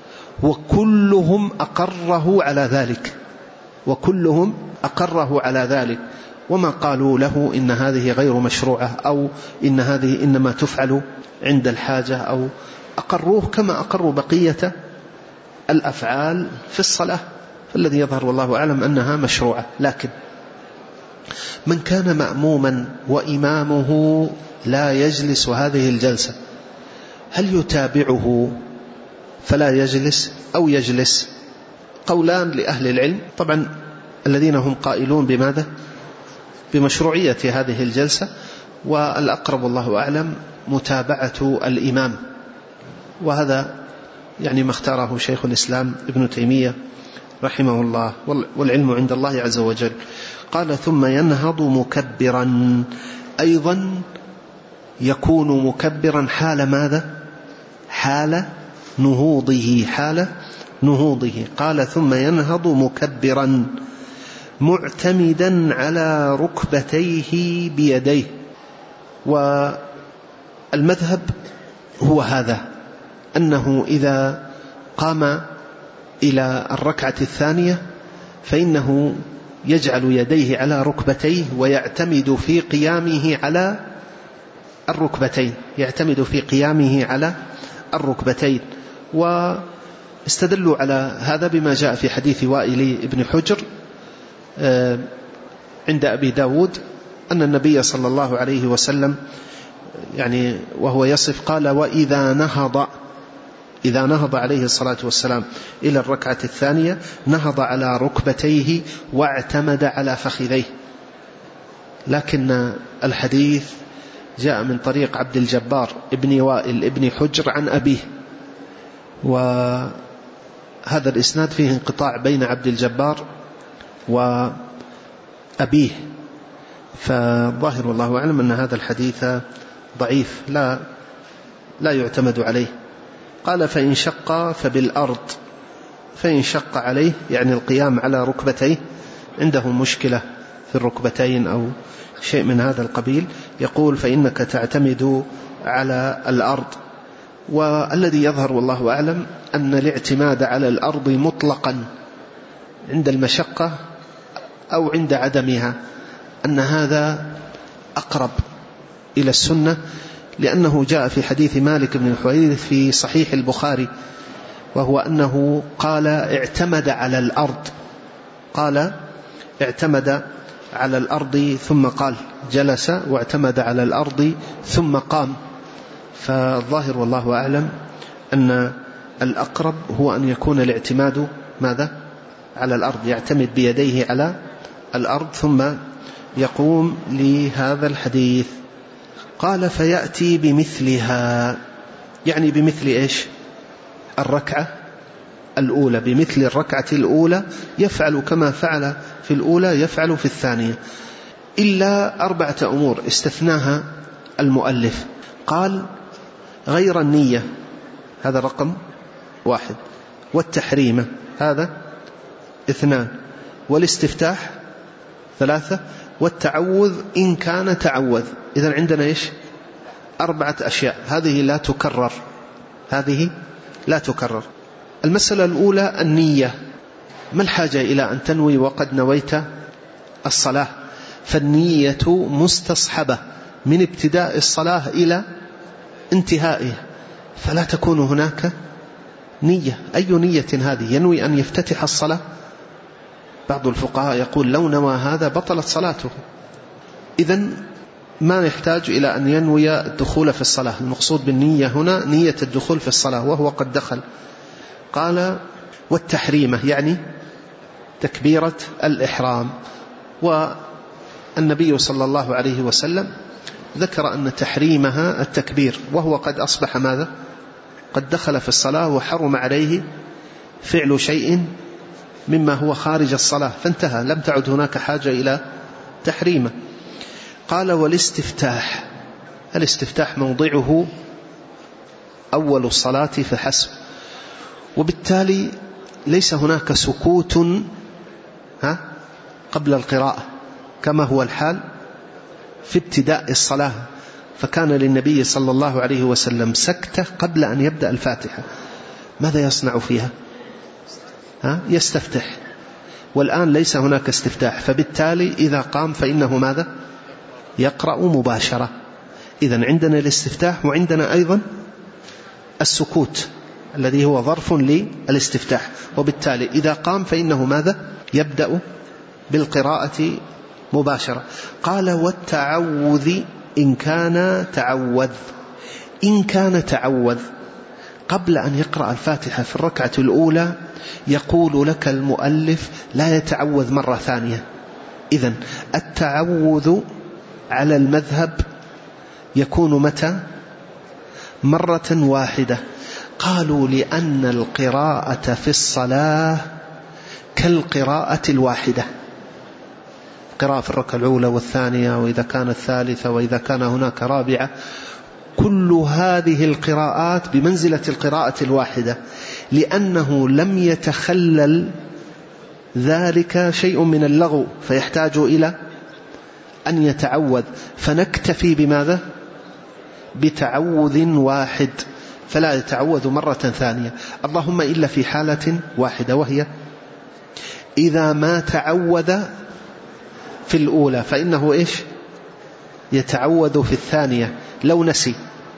وكلهم أقره على ذلك، وكلهم أقره على ذلك، وما قالوا له إن هذه غير مشروعة أو إن هذه إنما تفعل عند الحاجة، أو أقروه كما أقروا بقية الأفعال في الصلاة. فالذي يظهر والله أعلم أنها مشروعة. لكن من كان مأموما وإمامه لا يجلس هذه الجلسة، هل يتابعه فلا يجلس أو يجلس؟ قولان لأهل العلم. طبعا الذين هم قائلون بماذا؟ بمشروعية هذه الجلسة، والأقرب والله أعلم متابعة الإمام، وهذا يعني ما اختاره شيخ الإسلام ابن تيمية رحمه الله، والعلم عند الله عز وجل. قال ثم ينهض مكبرا، أيضا يكون مكبرا حال ماذا؟ حال نهوضه، حال نهوضه. قال ثم ينهض مكبرا معتمدا على ركبتيه بيديه. والمذهب هو هذا، أنه إذا قام إلى الركعة الثانية فإنه يجعل يديه على ركبتيه ويعتمد في قيامه على الركبتين، يعتمد في قيامه على الركبتين. واستدلوا على هذا بما جاء في حديث وائل بن حجر عند أبي داود أن النبي صلى الله عليه وسلم يعني وهو يصف قال وإذا نهض عليه الصلاة والسلام إلى الركعة الثانية نهض على ركبتيه واعتمد على فخذيه. لكن الحديث جاء من طريق عبد الجبار ابن وائل ابن حجر عن أبيه، وهذا الإسناد فيه انقطاع بين عبد الجبار وأبيه، فالظاهر والله أعلم أن هذا الحديث ضعيف لا يعتمد عليه. قال فإن شق فبالأرض، فإن شق عليه يعني القيام على ركبتيه، عنده مشكلة في الركبتين أو شيء من هذا القبيل، يقول فإنك تعتمد على الأرض. والذي يظهر والله أعلم أن الاعتماد على الأرض مطلقا عند المشقة أو عند عدمها أن هذا أقرب إلى السنة، لأنه جاء في حديث مالك بن الحويرث في صحيح البخاري، وهو أنه قال اعتمد على الأرض، قال اعتمد على الأرض ثم قال جلس واعتمد على الأرض ثم قام. فالظاهر والله أعلم أن الأقرب هو أن يكون الاعتماد ماذا؟ على الأرض، يعتمد بيديه على الأرض ثم يقوم لهذا الحديث. قال فيأتي بمثلها، يعني بمثل إيش؟ الركعة الأولى، بمثل الركعة الأولى، يفعل كما فعل في الأولى يفعل في الثانية، إلا 4 أمور استثناها المؤلف. قال غير النية، هذا رقم 1، والتحريمة هذا 2، والاستفتاح 3، والتعوذ إن كان تعوذ. إذن عندنا إيش؟ 4 أشياء، هذه لا تكرر، هذه لا تكرر. المسألة الأولى النية، ما الحاجة إلى أن تنوي وقد نويت الصلاة؟ فالنية مستصحبة من ابتداء الصلاة إلى انتهائها، فلا تكون هناك نية. أي نية هذه؟ ينوي أن يفتتح الصلاة؟ بعض الفقهاء يقول لو نوى هذا بطلت صلاته. إذن ما يحتاج إلى أن ينوي الدخول في الصلاة، المقصود بالنية هنا نية الدخول في الصلاة وهو قد دخل. قال والتحريمة يعني تكبيرة الإحرام، والنبي صلى الله عليه وسلم ذكر أن تحريمها التكبير، وهو قد أصبح ماذا؟ قد دخل في الصلاة وحرم عليه فعل شيء مما هو خارج الصلاة، فانتهى، لم تعد هناك حاجة إلى تحريمه. قال والاستفتاح، الاستفتاح موضعه أول الصلاة فحسب، وبالتالي ليس هناك سكوت قبل القراءة كما هو الحال في ابتداء الصلاة، فكان للنبي صلى الله عليه وسلم سكتة قبل أن يبدأ الفاتحة. ماذا يصنع فيها؟ يستفتح، والآن ليس هناك استفتاح، فبالتالي إذا قام فإنه ماذا؟ يقرأ مباشرة. إذن عندنا الاستفتاح وعندنا أيضا السكوت الذي هو ظرف للاستفتاح، وبالتالي إذا قام فإنه ماذا؟ يبدأ بالقراءة مباشرة. قال والتعوذ إن كان تعوذ، إن كان تعوذ قبل أن يقرأ الفاتحة في الركعة الأولى يقول لك المؤلف لا يتعوذ مرة ثانية. إذن التعوذ على المذهب يكون متى؟ مرة واحدة قالوا لأن القراءة في الصلاة كالقراءة الواحدة، قراءة في الركعة الأولى والثانية، وإذا كانت ثالثة، وإذا كان هناك رابعة، كل هذه القراءات بمنزلة القراءة الواحدة، لأنه لم يتخلل ذلك شيء من اللغو فيحتاج إلى أن يتعوذ، فنكتفي بماذا؟ بتعوذ واحد، فلا يتعوذ مرة ثانية، اللهم إلا في حالة واحدة، وهي إذا ما تعوذ في الأولى فإنه إيش؟ يتعوذ في الثانية لو نسي،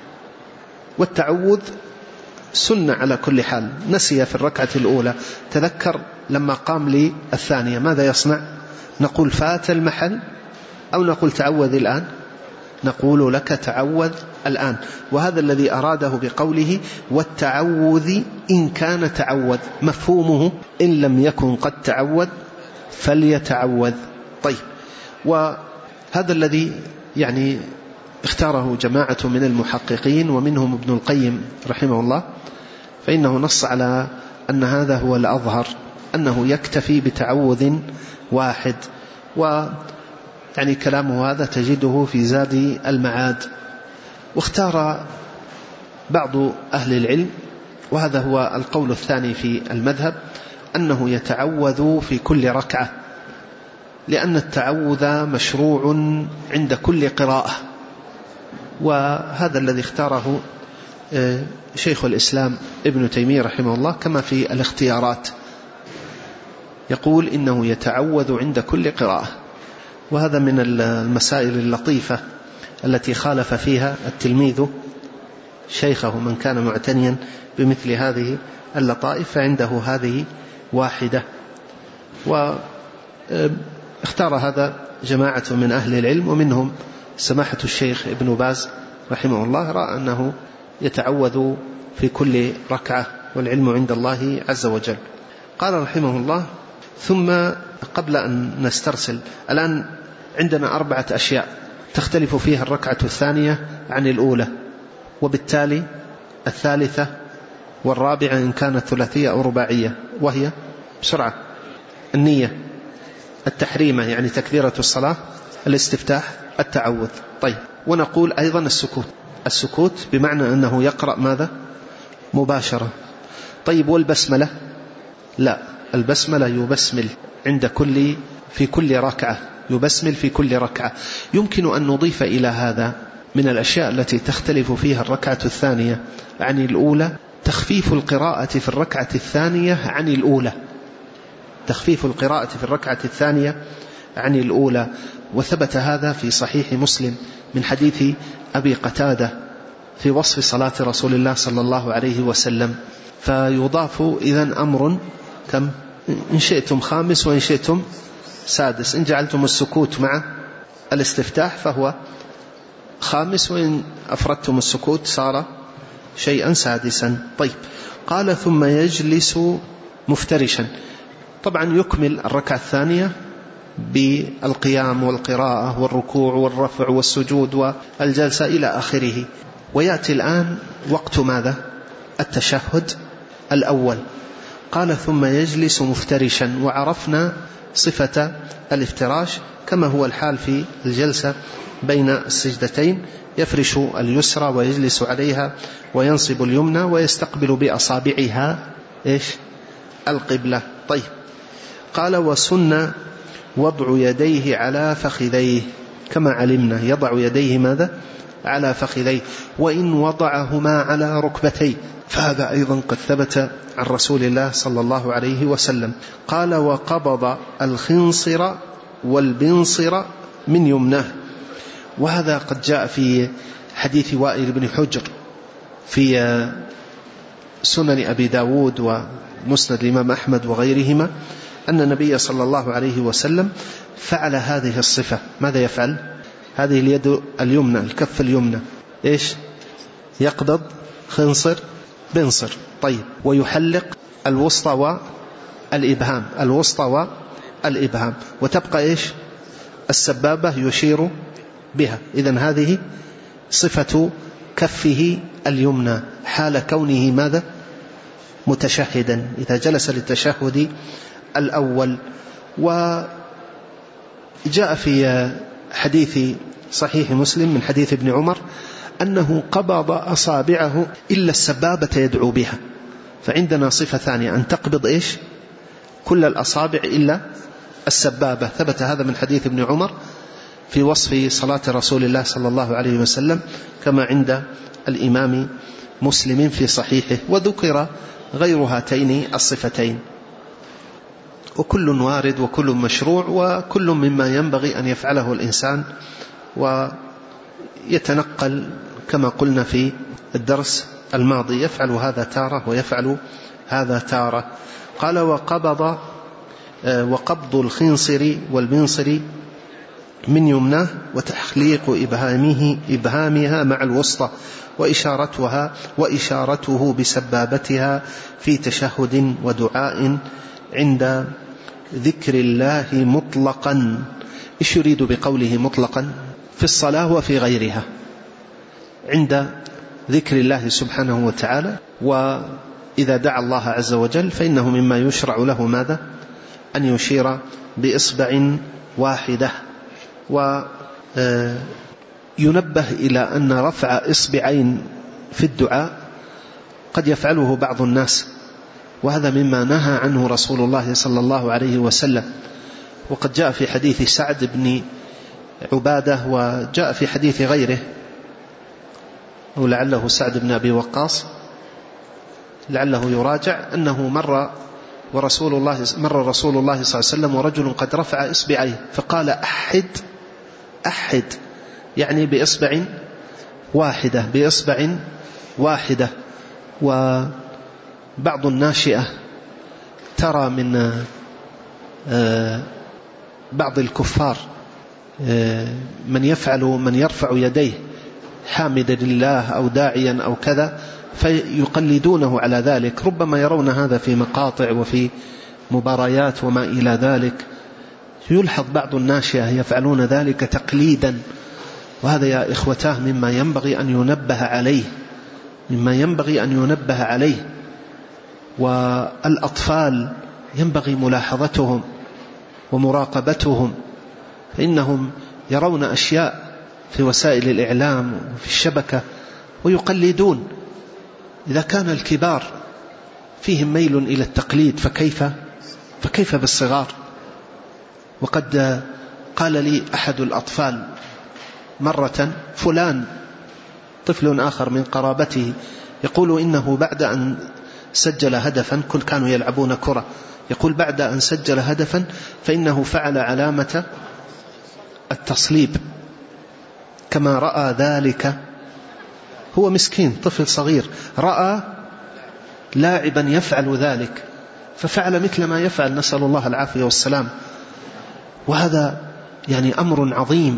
والتعوذ سنة على كل حال. نسي في الركعة الأولى، تذكر لما قام للثانية، ماذا يصنع؟ نقول فات المحل أو نقول تعوذ الآن؟ نقول لك تعوذ الآن. وهذا الذي أراده بقوله والتعوذ إن كان تعوذ، مفهومه إن لم يكن قد تعوذ فليتعوذ. طيب، وهذا الذي يعني اختاره جماعة من المحققين ومنهم ابن القيم رحمه الله، فإنه نص على أن هذا هو الأظهر، أنه يكتفي بتعوذ واحد. ويعني كلامه هذا تجده في زاد المعاد. واختار بعض أهل العلم، وهذا هو القول الثاني في المذهب، أنه يتعوذ في كل ركعة، لأن التعوذ مشروع عند كل قراءة. وهذا الذي اختاره شيخ الإسلام ابن تيمية رحمه الله، كما في الاختيارات يقول إنه يتعوذ عند كل قراءة. وهذا من المسائل اللطيفة التي خالف فيها التلميذ شيخه، من كان معتنيا بمثل هذه اللطائف فعنده هذه واحدة. واختار هذا جماعة من أهل العلم، ومنهم سماحة الشيخ ابن باز رحمه الله، رأى أنه يتعوذ في كل ركعة، والعلم عند الله عز وجل. قال رحمه الله: ثم قبل أن نسترسل الآن عندنا 4 أشياء تختلف فيها الركعة الثانية عن الأولى، وبالتالي الثالثة والرابعة إن كانت ثلاثية أو رباعية، وهي بسرعة: النية، التحريمة يعني تكبيرة الصلاة، الاستفتاح، التعوذ. طيب، ونقول أيضا السكوت بمعنى أنه يقرأ ماذا؟ مباشرة. طيب، والبسملة؟ لا، البسملة يبسمل في كل ركعة، يبسمل في كل ركعة. يمكن أن نضيف إلى هذا من الأشياء التي تختلف فيها الركعة الثانية عن الأولى تخفيف القراءة في الركعة الثانية عن الأولى، تخفيف القراءة في الركعة الثانية عن الأولى. وثبت هذا في صحيح مسلم من حديث أبي قتادة في وصف صلاة رسول الله صلى الله عليه وسلم. فيضاف إذن أمر كم؟ إن شئتم 5 وإن شئتم 6. إن جعلتم السكوت مع الاستفتاح فهو 5، وإن أفردتم السكوت صار شيئا 6. طيب، قال: ثم يجلس مفترشا. طبعا يكمل الركعة الثانية بالقيام والقراءة والركوع والرفع والسجود والجلسة إلى آخره. ويأتي الآن وقت ماذا؟ التشهد الأول. قال: ثم يجلس مفترشا. وعرفنا صفة الافتراش كما هو الحال في الجلسة بين السجدتين، يفرش اليسرى ويجلس عليها وينصب اليمنى ويستقبل بأصابعها القبلة. طيب، قال: وسن وضع يديه على فخذيه، كما علمنا يضع يديه ماذا؟ على فخذيه، وإن وضعهما على ركبتيه، فهذا أيضا قد ثبت عن رسول الله صلى الله عليه وسلم. قال: وقبض الخنصر والبنصر من يمناه. وهذا قد جاء في حديث وائل بن حجر في سنن أبي داود ومسند الإمام أحمد وغيرهما، أن النبي صلى الله عليه وسلم فعل هذه الصفة. ماذا يفعل؟ هذه اليد اليمنى، الكف اليمنى يقبض خنصر بنصر. طيب، ويحلق الوسطى والإبهام، وتبقى السبابة يشير بها. إذن هذه صفة كفه اليمنى، حال كونه ماذا؟ متشهدا، إذا جلس للتشهد الأول. وجاء في حديث صحيح مسلم من حديث ابن عمر أنه قبض أصابعه إلا السبابة يدعو بها، فعندنا صفة ثانية أن تقبض إيش؟ كل الأصابع إلا السبابة. ثبت هذا من حديث ابن عمر في وصف صلاة رسول الله صلى الله عليه وسلم كما عند الإمام مسلم في صحيحه، وذكر غير هاتين الصفتين، وكل وارد وكل مشروع وكل مما ينبغي أن يفعله الإنسان ويتنقل كما قلنا في الدرس الماضي، يفعل هذا تارة ويفعل هذا تارة. قال وقبض الخنصر والمنصر من يمناه وتحليق إبهامها مع الوسطى وإشارته بسبابتها في تشهد ودعاء عند ذكر الله مطلقا. إيش يريد بقوله مطلقا؟ في الصلاة وفي غيرها، عند ذكر الله سبحانه وتعالى. وإذا دعا الله عز وجل فإنه مما يشرع له ماذا؟ أن يشير بإصبع واحدة. وينبه إلى أن رفع إصبعين في الدعاء قد يفعله بعض الناس، وهذا مما نهى عنه رسول الله صلى الله عليه وسلم. وقد جاء في حديث سعد بن عبادة، وجاء في حديث غيره أو لعله سعد بن أبي وقاص، لعله يراجع، أنه مر رسول الله صلى الله عليه وسلم ورجل قد رفع إصبعيه فقال أحد، يعني بإصبع واحدة. وبعض الناشئة ترى من بعض الكفار من يرفع يديه حامدا لله أو داعيا أو كذا، فيقلدونه على ذلك. ربما يرون هذا في مقاطع وفي مباريات وما إلى ذلك، يلحظ بعض الناشئة يفعلون ذلك تقليدا، وهذا يا إخوتاه مما ينبغي أن ينبه عليه. والأطفال ينبغي ملاحظتهم ومراقبتهم، فإنهم يرون أشياء في وسائل الإعلام وفي الشبكة ويقلدون. إذا كان الكبار فيهم ميل إلى التقليد فكيف بالصغار؟ وقد قال لي أحد الأطفال مرة، فلان طفل آخر من قرابته يقول إنه بعد أن سجل هدفا، كانوا يلعبون كرة، يقول بعد أن سجل هدفا فإنه فعل علامة التصليب كما رأى ذلك. هو مسكين طفل صغير رأى لاعبا يفعل ذلك ففعل مثل ما يفعل، نسأل الله العافية والسلام. وهذا يعني أمر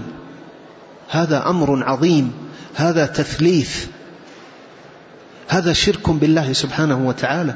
عظيم، هذا تثليث، هذا شرك بالله سبحانه وتعالى.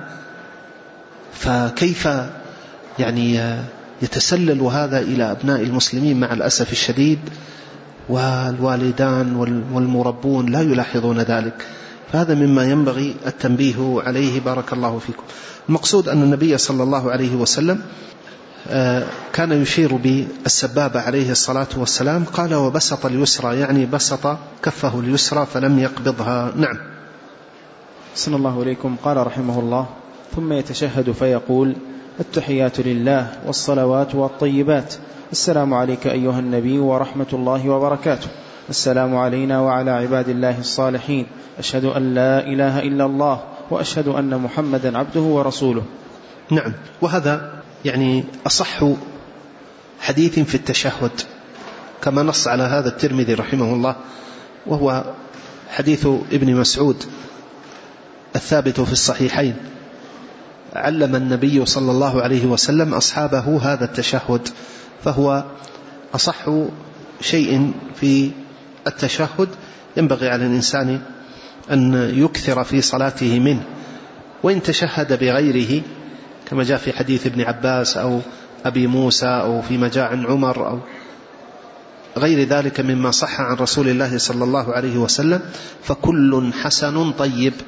فكيف يعني يتسلل هذا إلى أبناء المسلمين مع الأسف الشديد، والوالدان والمربون لا يلاحظون ذلك. فهذا مما ينبغي التنبيه عليه. بارك الله فيكم. المقصود أن النبي صلى الله عليه وسلم كان يشير بالسبابة عليه الصلاة والسلام. قال وبسط اليسرى، يعني بسط كفه اليسرى فلم يقبضها. نعم. صلى الله عليكم. قال رحمه الله: ثم يتشهد فيقول: التحيات لله والصلوات والطيبات، السلام عليك أيها النبي ورحمة الله وبركاته، السلام علينا وعلى عباد الله الصالحين، أشهد أن لا إله إلا الله وأشهد أن محمدا عبده ورسوله. نعم. وهذا يعني أصح حديث في التشهد، كما نص على هذا الترمذي رحمه الله، وهو حديث ابن مسعود الثابت في الصحيحين. علم النبي صلى الله عليه وسلم أصحابه هذا التشهد، فهو أصح شيء في التشهد، ينبغي على الإنسان أن يكثر في صلاته منه. وإن تشهد بغيره كما جاء في حديث ابن عباس أو أبي موسى أو فيما جاء عن عمر أو غير ذلك مما صح عن رسول الله صلى الله عليه وسلم، فكل حسن طيب،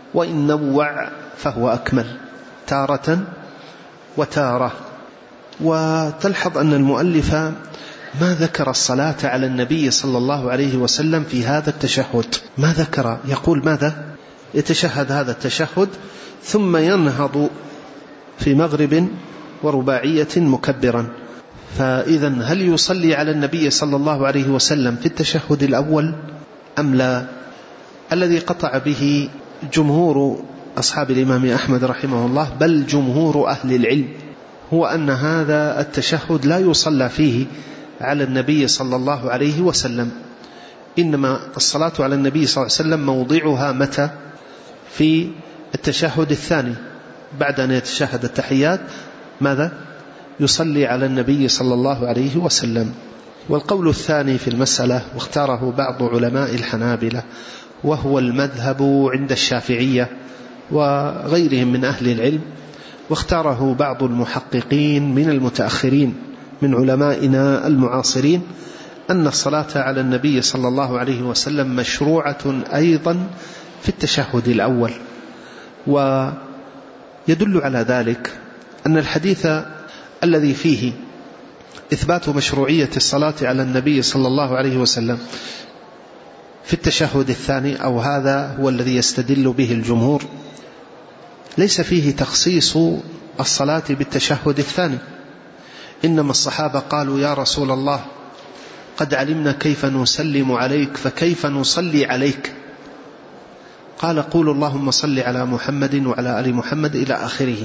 وإن نوع فهو أكمل تارة وتارة. وتلحظ أن المؤلف ما ذكر الصلاة على النبي صلى الله عليه وسلم في هذا التشهد، ما ذكر. يقول ماذا؟ يتشهد هذا التشهد ثم ينهض في مغرب ورباعية مكبرا. فإذا هل يصلي على النبي صلى الله عليه وسلم في التشهد الأول أم لا؟ الذي قطع به جمهور أصحاب الإمام أحمد رحمه الله، بل جمهور أهل العلم، هو أن هذا التشهد لا يصلى فيه على النبي صلى الله عليه وسلم، إنما الصلاة على النبي صلى الله عليه وسلم موضعها متى؟ في التشهد الثاني بعد أن يتشهد التحيات ماذا؟ يصلي على النبي صلى الله عليه وسلم. والقول الثاني في المسألة واختاره بعض علماء الحنابلة وهو المذهب عند الشافعية وغيرهم من أهل العلم، واختاره بعض المحققين من المتأخرين من علمائنا المعاصرين، أن الصلاة على النبي صلى الله عليه وسلم مشروعة أيضا في التشهد الأول. ويدل على ذلك أن الحديث الذي فيه إثبات مشروعية الصلاة على النبي صلى الله عليه وسلم في التشهد الثاني، أو هذا هو الذي يستدل به الجمهور، ليس فيه تخصيص الصلاة بالتشهد الثاني. إنما الصحابة قالوا يا رسول الله قد علمنا كيف نسلم عليك فكيف نصلي عليك؟ قال قولوا اللهم صل على محمد وعلى آل محمد إلى آخره.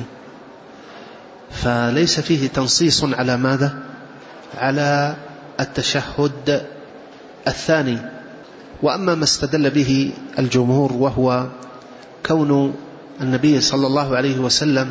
فليس فيه تنصيص على ماذا؟ على التشهد الثاني. وأما ما استدل به الجمهور وهو كون النبي صلى الله عليه وسلم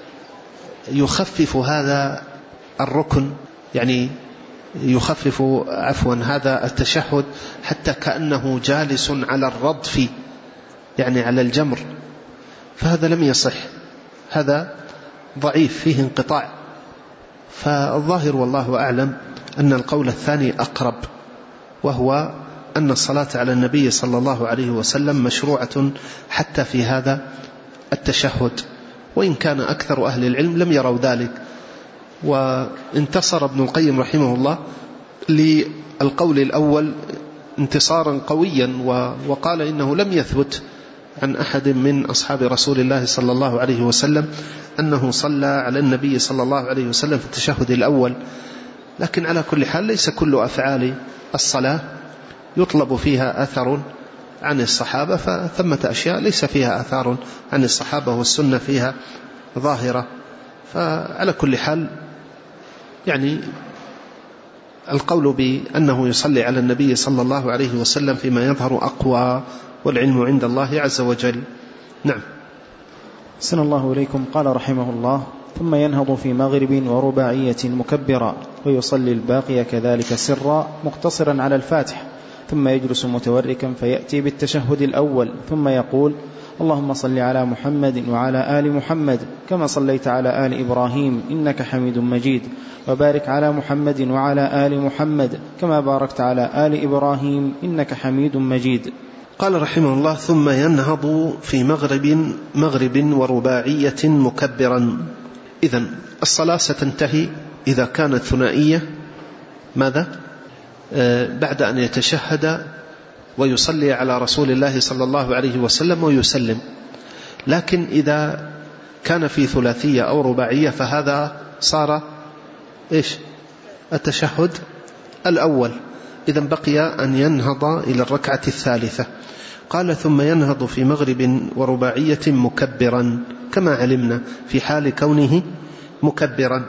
يخفف هذا الركن، يعني يخفف هذا التشهد حتى كأنه جالس على الردف، يعني على الجمر، فهذا لم يصح، هذا ضعيف فيه انقطاع. فالظاهر والله أعلم أن القول الثاني أقرب، وهو أن الصلاة على النبي صلى الله عليه وسلم مشروعة حتى في هذا التشهد، وإن كان أكثر أهل العلم لم يروا ذلك. وانتصر ابن القيم رحمه الله للقول الأول انتصارا قويا، وقال إنه لم يثبت عن أحد من أصحاب رسول الله صلى الله عليه وسلم أنه صلى على النبي صلى الله عليه وسلم في التشهد الأول. لكن على كل حال ليس كل أفعال الصلاة يطلب فيها أثر عن الصحابة، فثمة أشياء ليس فيها أثار عن الصحابة والسنة فيها ظاهرة. فعلى كل حال يعني القول بأنه يصلي على النبي صلى الله عليه وسلم فيما يظهر أقوى، والعلم عند الله عز وجل. نعم. أحسن الله إليكم. قال رحمه الله: ثم ينهض في مغرب ورباعية مكبرا، ويصلي الباقي كذلك سرا مقتصرا على الفاتح، ثم يجلس متوركا فيأتي بالتشهد الأول، ثم يقول: اللهم صل على محمد وعلى آل محمد كما صليت على آل إبراهيم إنك حميد مجيد، وبارك على محمد وعلى آل محمد كما باركت على آل إبراهيم إنك حميد مجيد. قال رحمه الله: ثم ينهض في مغرب ورباعية مكبرا. إذن الصلاة ستنتهي إذا كانت ثنائية ماذا؟ بعد أن يتشهد ويصلي على رسول الله صلى الله عليه وسلم ويسلم. لكن إذا كان في ثلاثية أو رباعية فهذا صار إيش؟ التشهد الأول. إذن بقي أن ينهض إلى الركعة الثالثة. قال: ثم ينهض في مغرب ورباعية مكبرا، كما علمنا في حال كونه مكبرا.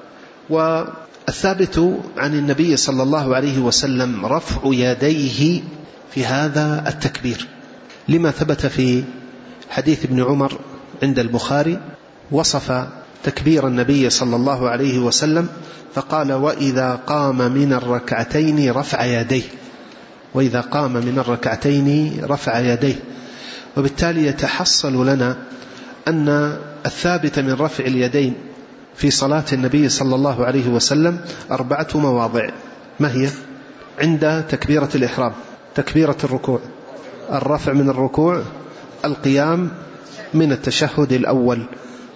والثابت عن النبي صلى الله عليه وسلم رفع يديه في هذا التكبير، لما ثبت في حديث ابن عمر عند البخاري، وصف تكبير النبي صلى الله عليه وسلم فقال: وإذا قام من الركعتين رفع يديه، وإذا قام من الركعتين رفع يديه. وبالتالي يتحصل لنا أن الثابت من رفع اليدين في صلاة النبي صلى الله عليه وسلم 4 مواضع. ما هي؟ عند تكبيرة الإحرام، تكبيرة الركوع، الرفع من الركوع، القيام من التشهد الأول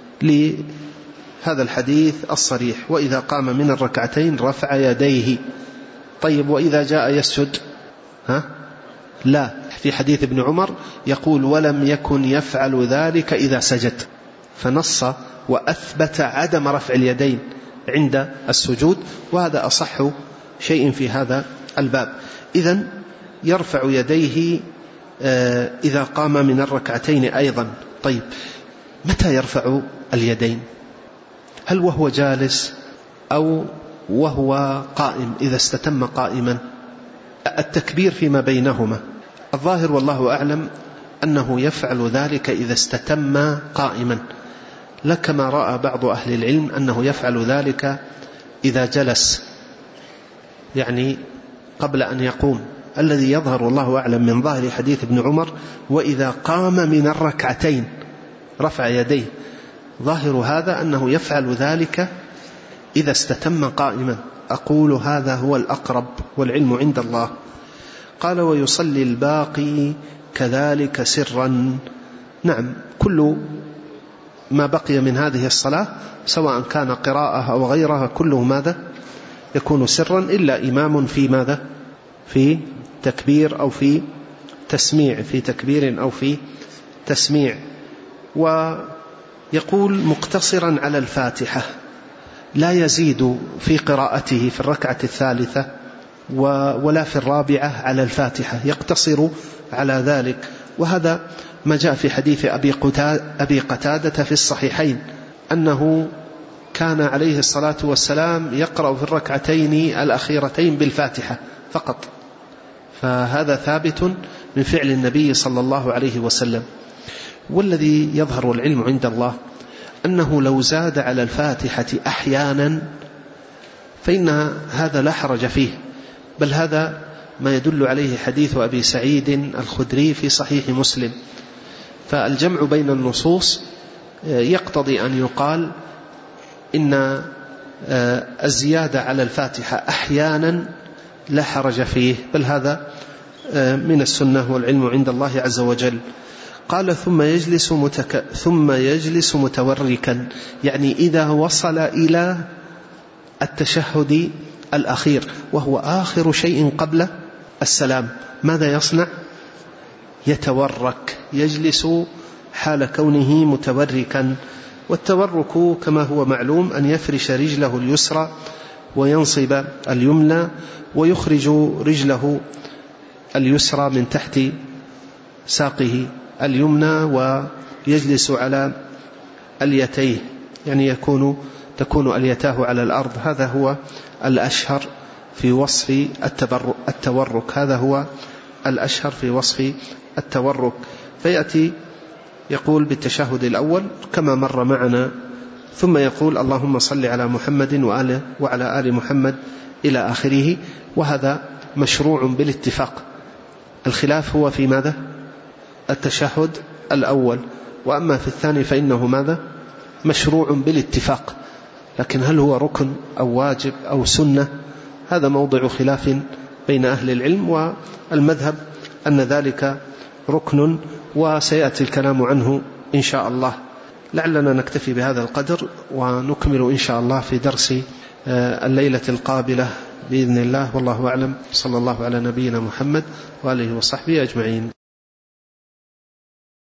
لهذا الحديث الصريح: وإذا قام من الركعتين رفع يديه. طيب وإذا جاء يسجد لا، في حديث ابن عمر يقول: ولم يكن يفعل ذلك إذا سجد، فنص وأثبت عدم رفع اليدين عند السجود، وهذا أصح شيء في هذا الباب. إذن يرفع يديه إذا قام من الركعتين أيضا. طيب متى يرفع اليدين؟ هل وهو جالس أو وهو قائم إذا استتم قائما؟ التكبير فيما بينهما. الظاهر والله أعلم أنه يفعل ذلك إذا استتم قائما، لكما رأى بعض أهل العلم أنه يفعل ذلك إذا جلس، يعني قبل أن يقوم. الذي يظهر والله أعلم من ظاهر حديث ابن عمر: وإذا قام من الركعتين رفع يديه، ظاهر هذا أنه يفعل ذلك إذا استتم قائما. أقول هذا هو الأقرب والعلم عند الله. قال: ويصلي الباقي كذلك سرا. نعم، كل ما بقي من هذه الصلاة سواء كان قراءة أو غيرها كله ماذا؟ يكون سرا، إلا إمام في ماذا؟ في تكبير أو في تسميع، في تكبير أو في تسميع. ويقول مقتصرا على الفاتحة، لا يزيد في قراءته في الركعة الثالثة ولا في الرابعة على الفاتحة، يقتصر على ذلك. وهذا ما جاء في حديث أبي قتادة في الصحيحين أنه كان عليه الصلاة والسلام يقرأ في الركعتين الأخيرتين بالفاتحة فقط، فهذا ثابت من فعل النبي صلى الله عليه وسلم. والذي يظهر العلم عند الله أنه لو زاد على الفاتحة أحيانا فإن هذا لا حرج فيه، بل هذا ما يدل عليه حديث أبي سعيد الخدري في صحيح مسلم. فالجمع بين النصوص يقتضي أن يقال إن الزيادة على الفاتحة أحيانا لا حرج فيه، بل هذا من السنة والعلم عند الله عز وجل. قال: ثم يجلس متوركا، يعني إذا وصل إلى التشهد الأخير وهو آخر شيء قبل السلام، ماذا يصنع؟ يتورك، يجلس حال كونه متوركا. والتورك كما هو معلوم أن يفرش رجله اليسرى وينصب اليمنى ويخرج رجله اليسرى من تحت ساقه اليمنى ويجلس على اليتيه، يعني تكون اليتاه على الأرض. هذا هو الأشهر في وصف التورك، هذا هو الأشهر في وصف التورك. فيأتي يقول بالتشهد الأول كما مر معنا، ثم يقول: اللهم صل على محمد وعلى آل محمد إلى آخره. وهذا مشروع بالاتفاق. الخلاف هو في ماذا؟ التشهد الأول. وأما في الثاني فإنه ماذا؟ مشروع بالاتفاق. لكن هل هو ركن أو واجب أو سنة؟ هذا موضع خلاف بين أهل العلم، والمذهب أن ذلك ركن، وسيأتي الكلام عنه إن شاء الله. لعلنا نكتفي بهذا القدر ونكمل إن شاء الله في درس الليلة القابلة بإذن الله. والله أعلم. صلى الله على نبينا محمد وآله وصحبه أجمعين.